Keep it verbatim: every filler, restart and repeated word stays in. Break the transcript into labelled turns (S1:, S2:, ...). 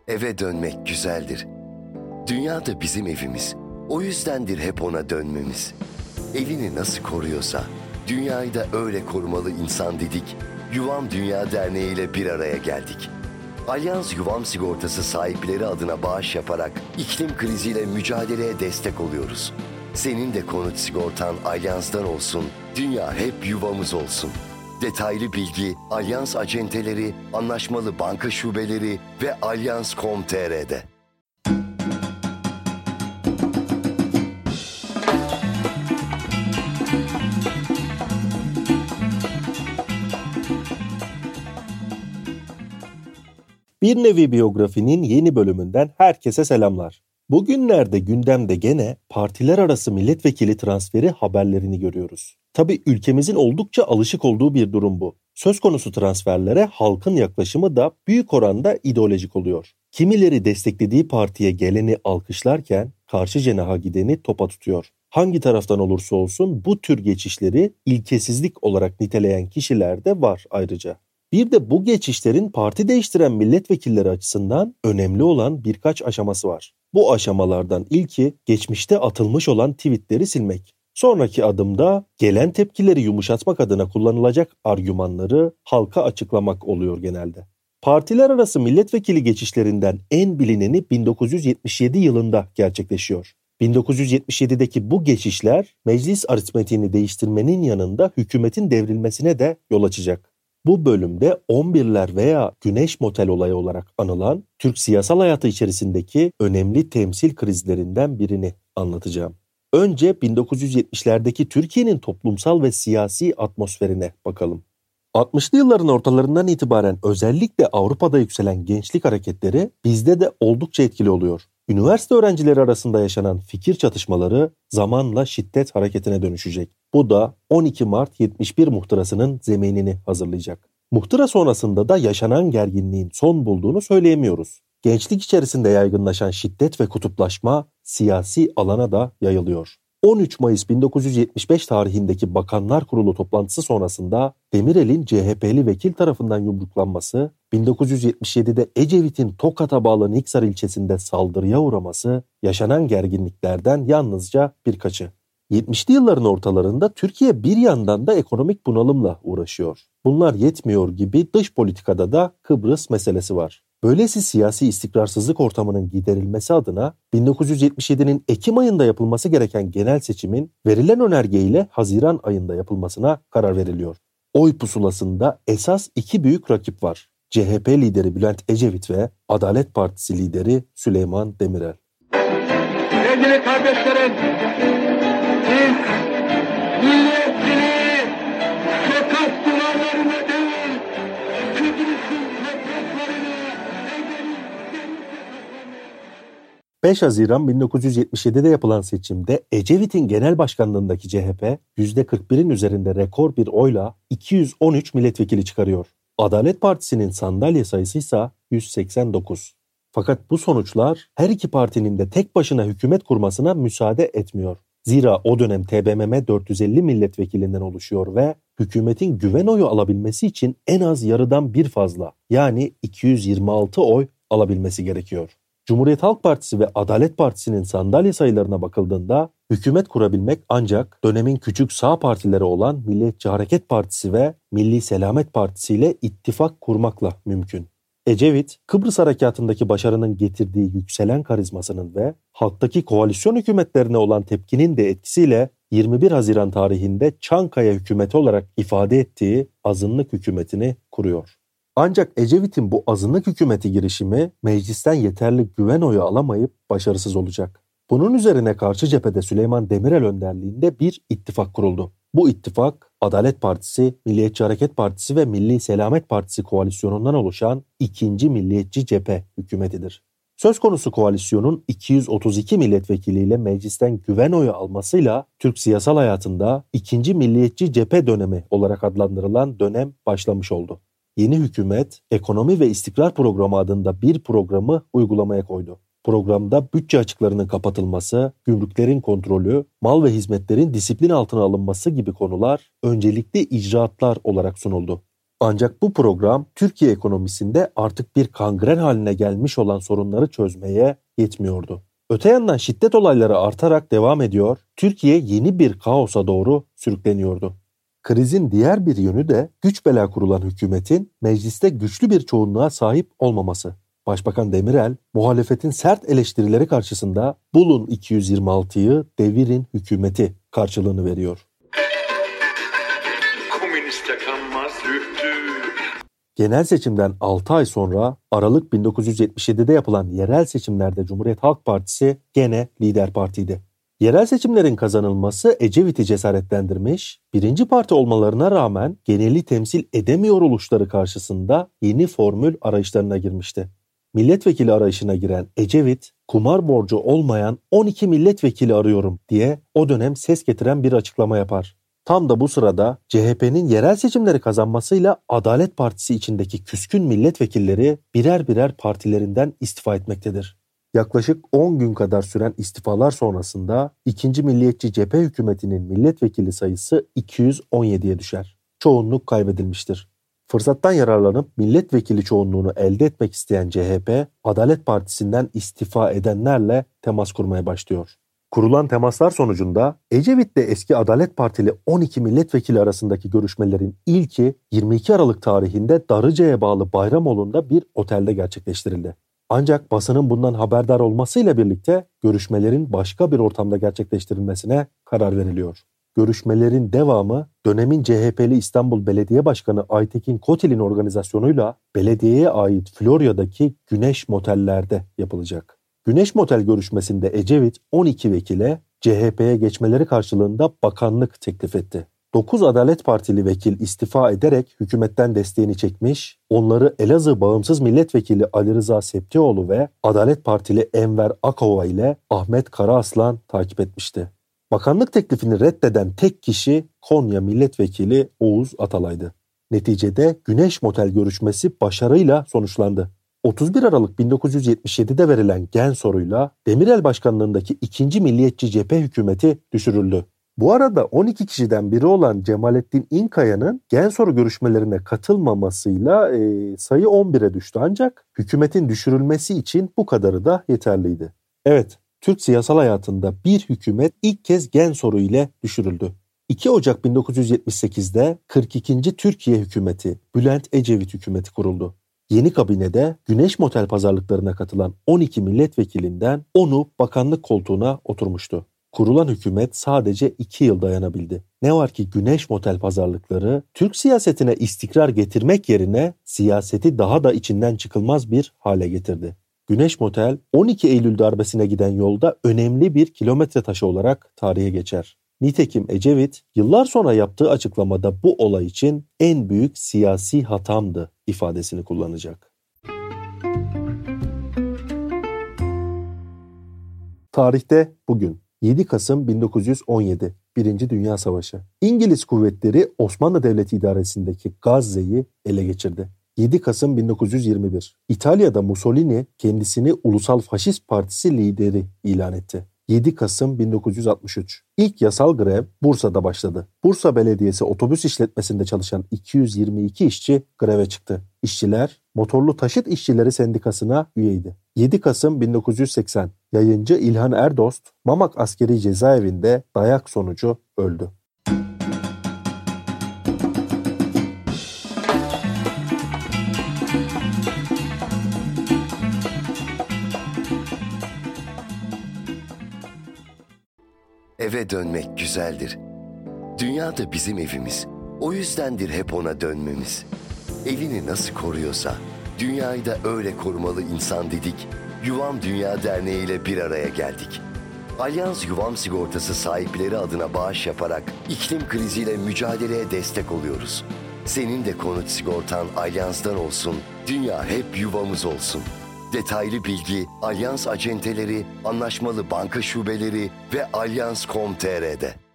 S1: Eve dönmek güzeldir. Dünya da bizim evimiz. O yüzdendir hep ona dönmemiz. Evini nasıl koruyorsa, dünyayı da öyle korumalı insan dedik. Yuvam Dünya Derneği ile bir araya geldik. Alyans Yuvam Sigortası sahipleri adına bağış yaparak iklim kriziyle mücadeleye destek oluyoruz. Senin de konut sigortan Alyans'tan olsun, dünya hep yuvamız olsun. Detaylı bilgi Alyans acenteleri, anlaşmalı banka şubeleri ve alyans nokta com nokta tr'de.
S2: Bir Nevi Biyografi'nin yeni bölümünden herkese selamlar. Bugünlerde gündemde gene partiler arası milletvekili transferi haberlerini görüyoruz. Tabii ülkemizin oldukça alışık olduğu bir durum bu. Söz konusu transferlere halkın yaklaşımı da büyük oranda ideolojik oluyor. Kimileri desteklediği partiye geleni alkışlarken karşı cenaha gideni topa tutuyor. Hangi taraftan olursa olsun bu tür geçişleri ilkesizlik olarak niteleyen kişiler de var ayrıca. Bir de bu geçişlerin parti değiştiren milletvekilleri açısından önemli olan birkaç aşaması var. Bu aşamalardan ilki geçmişte atılmış olan tweetleri silmek. Sonraki adımda gelen tepkileri yumuşatmak adına kullanılacak argümanları halka açıklamak oluyor genelde. Partiler arası milletvekili geçişlerinden en bilineni bin dokuz yüz yetmiş yedi yılında gerçekleşiyor. bin dokuz yüz yetmiş yedideki bu geçişler meclis aritmetiğini değiştirmenin yanında hükümetin devrilmesine de yol açacak. Bu bölümde on birler veya Güneş Motel olayı olarak anılan Türk siyasal hayatı içerisindeki önemli temsil krizlerinden birini anlatacağım. Önce bin dokuz yüz yetmişlerdeki Türkiye'nin toplumsal ve siyasi atmosferine bakalım. altmışlı yılların ortalarından itibaren özellikle Avrupa'da yükselen gençlik hareketleri bizde de oldukça etkili oluyor. Üniversite öğrencileri arasında yaşanan fikir çatışmaları zamanla şiddet hareketine dönüşecek. Bu da on iki Mart yetmiş bir muhtırasının zeminini hazırlayacak. Muhtıra sonrasında da yaşanan gerginliğin son bulduğunu söyleyemiyoruz. Gençlik içerisinde yaygınlaşan şiddet ve kutuplaşma siyasi alana da yayılıyor. on üç Mayıs bin dokuz yüz yetmiş beş tarihindeki Bakanlar Kurulu toplantısı sonrasında Demirel'in C H P'li vekil tarafından yumruklanması, bin dokuz yüz yetmiş yedide Ecevit'in Tokat'a bağlı Niksar ilçesinde saldırıya uğraması yaşanan gerginliklerden yalnızca birkaçı. yetmişli yılların ortalarında Türkiye bir yandan da ekonomik bunalımla uğraşıyor. Bunlar yetmiyor gibi dış politikada da Kıbrıs meselesi var. Böylesi siyasi istikrarsızlık ortamının giderilmesi adına bin dokuz yüz yetmiş yedinin Ekim ayında yapılması gereken genel seçimin verilen önergeyle Haziran ayında yapılmasına karar veriliyor. Oy pusulasında esas iki büyük rakip var. C H P lideri Bülent Ecevit ve Adalet Partisi lideri Süleyman Demirel.
S3: Sevgili kardeşlerim, biz milliyetçiliği sokak duvarlarına değil, Kıbrıs'ın topraklarını
S2: beş Haziran bin dokuz yüz yetmiş yedide yapılan seçimde Ecevit'in genel başkanlığındaki C H P yüzde kırk birin üzerinde rekor bir oyla iki yüz on üç milletvekili çıkarıyor. Adalet Partisi'nin sandalye sayısı ise yüz seksen dokuz. Fakat bu sonuçlar her iki partinin de tek başına hükümet kurmasına müsaade etmiyor. Zira o dönem T B M M dört yüz elli milletvekilinden oluşuyor ve hükümetin güven oyu alabilmesi için en az yarıdan bir fazla, yani iki yüz yirmi altı oy alabilmesi gerekiyor. Cumhuriyet Halk Partisi ve Adalet Partisi'nin sandalye sayılarına bakıldığında hükümet kurabilmek ancak dönemin küçük sağ partileri olan Milliyetçi Hareket Partisi ve Milli Selamet Partisi ile ittifak kurmakla mümkün. Ecevit, Kıbrıs Harekatı'ndaki başarının getirdiği yükselen karizmasının ve halktaki koalisyon hükümetlerine olan tepkinin de etkisiyle yirmi bir Haziran tarihinde Çankaya hükümeti olarak ifade ettiği azınlık hükümetini kuruyor. Ancak Ecevit'in bu azınlık hükümeti girişimi meclisten yeterli güven oyu alamayıp başarısız olacak. Bunun üzerine karşı cephede Süleyman Demirel önderliğinde bir ittifak kuruldu. Bu ittifak Adalet Partisi, Milliyetçi Hareket Partisi ve Milli Selamet Partisi koalisyonundan oluşan ikinci Milliyetçi Cephe hükümetidir. Söz konusu koalisyonun iki yüz otuz iki milletvekiliyle meclisten güven oyu almasıyla Türk siyasal hayatında ikinci Milliyetçi Cephe dönemi olarak adlandırılan dönem başlamış oldu. Yeni hükümet ekonomi ve istikrar programı adında bir programı uygulamaya koydu. Programda bütçe açıklarının kapatılması, gümrüklerin kontrolü, mal ve hizmetlerin disiplin altına alınması gibi konular öncelikli icraatlar olarak sunuldu. Ancak bu program Türkiye ekonomisinde artık bir kangren haline gelmiş olan sorunları çözmeye yetmiyordu. Öte yandan şiddet olayları artarak devam ediyor, Türkiye yeni bir kaosa doğru sürükleniyordu. Krizin diğer bir yönü de güç bela kurulan hükümetin mecliste güçlü bir çoğunluğa sahip olmaması. Başbakan Demirel, muhalefetin sert eleştirileri karşısında bulun iki yüz yirmi altıyı devirin hükümeti karşılığını veriyor.
S4: Komüniste kanmaz zühtü.
S2: Genel seçimden altı ay sonra Aralık bin dokuz yüz yetmiş yedide yapılan yerel seçimlerde Cumhuriyet Halk Partisi gene lider partiydi. Yerel seçimlerin kazanılması Ecevit'i cesaretlendirmiş, birinci parti olmalarına rağmen geneli temsil edemiyor oluşları karşısında yeni formül arayışlarına girmişti. Milletvekili arayışına giren Ecevit, kumar borcu olmayan on iki milletvekili arıyorum diye o dönem ses getiren bir açıklama yapar. Tam da bu sırada C H P'nin yerel seçimleri kazanmasıyla Adalet Partisi içindeki küskün milletvekilleri birer birer partilerinden istifa etmektedir. Yaklaşık on gün kadar süren istifalar sonrasında ikinci Milliyetçi Cephe hükümetinin milletvekili sayısı iki yüz on yediye düşer. Çoğunluk kaybedilmiştir. Fırsattan yararlanıp milletvekili çoğunluğunu elde etmek isteyen C H P, Adalet Partisi'nden istifa edenlerle temas kurmaya başlıyor. Kurulan temaslar sonucunda Ecevit'le eski Adalet Partili on iki milletvekili arasındaki görüşmelerin ilki yirmi iki Aralık tarihinde Darıca'ya bağlı Bayramoğlu'nda bir otelde gerçekleştirildi. Ancak basının bundan haberdar olmasıyla birlikte görüşmelerin başka bir ortamda gerçekleştirilmesine karar veriliyor. Görüşmelerin devamı dönemin C H P'li İstanbul Belediye Başkanı Aytekin Kotil'in organizasyonuyla belediyeye ait Florya'daki Güneş Moteller'de yapılacak. Güneş Motel görüşmesinde Ecevit on iki vekile C H P'ye geçmeleri karşılığında bakanlık teklif etti. dokuz Adalet Partili vekil istifa ederek hükümetten desteğini çekmiş, onları Elazığ Bağımsız Milletvekili Ali Rıza Septioğlu ve Adalet Partili Enver Akova ile Ahmet Karaaslan takip etmişti. Bakanlık teklifini reddeden tek kişi Konya Milletvekili Oğuz Atalay'dı. Neticede Güneş Motel görüşmesi başarıyla sonuçlandı. otuz bir Aralık bin dokuz yüz yetmiş yedide verilen gen soruyla Demirel başkanlığındaki ikinci Milliyetçi Cephe hükümeti düşürüldü. Bu arada on iki kişiden biri olan Cemalettin İnkaya'nın gen soru görüşmelerine katılmamasıyla e, sayı on bire düştü, ancak hükümetin düşürülmesi için bu kadarı da yeterliydi. Evet, Türk siyasal hayatında bir hükümet ilk kez gen soru ile düşürüldü. iki Ocak bin dokuz yüz yetmiş sekizde kırk ikinci Türkiye hükümeti Bülent Ecevit hükümeti kuruldu. Yeni kabinede Güneş Motel pazarlıklarına katılan on iki milletvekilinden onu bakanlık koltuğuna oturmuştu. Kurulan hükümet sadece iki yıl dayanabildi. Ne var ki Güneş Motel pazarlıkları Türk siyasetine istikrar getirmek yerine siyaseti daha da içinden çıkılmaz bir hale getirdi. Güneş Motel on iki Eylül darbesine giden yolda önemli bir kilometre taşı olarak tarihe geçer. Nitekim Ecevit yıllar sonra yaptığı açıklamada bu olay için en büyük siyasi hatamdı ifadesini kullanacak. Tarihte bugün yedi Kasım bin dokuz yüz on yedi, Birinci Dünya Savaşı. İngiliz kuvvetleri Osmanlı Devleti idaresindeki Gazze'yi ele geçirdi. yedi Kasım bin dokuz yüz yirmi bir, İtalya'da Mussolini kendisini Ulusal Faşist Partisi lideri ilan etti. yedi Kasım bin dokuz yüz altmış üç, İlk yasal grev Bursa'da başladı. Bursa Belediyesi otobüs işletmesinde çalışan iki yüz yirmi iki işçi greve çıktı. İşçiler Motorlu Taşıt İşçileri Sendikası'na üyeydi. yedi Kasım bin dokuz yüz seksen, yayıncı İlhan Erdost Mamak Askeri Cezaevinde dayak sonucu öldü.
S1: Eve dönmek güzeldir. Dünya da bizim evimiz. O yüzdendir hep ona dönmemiz. Evini nasıl koruyorsa, dünyayı da öyle korumalı insan dedik. Yuvam Dünya Derneği ile bir araya geldik. Alyans Yuvam Sigortası sahipleri adına bağış yaparak iklim kriziyle mücadeleye destek oluyoruz. Senin de konut sigortan Alyans'tan olsun, dünya hep yuvamız olsun. Detaylı bilgi Alyans acenteleri, anlaşmalı banka şubeleri ve alyans nokta com nokta tr'de.